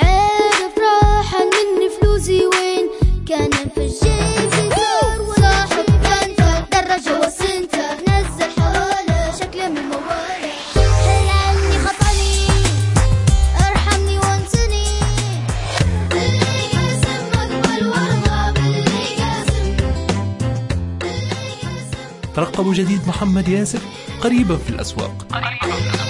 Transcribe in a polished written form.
عارف راح مني فلوسي وين، كان في الجيب زار صاحب كنتر دراجة وسنتر نزل حواله شكله من موالي، حل عني خطأني ارحمني وانسني، اللي قاسم اقبل وارضى باللي قاسم. ترقبوا جديد محمد ياسر قريبا في الأسواق.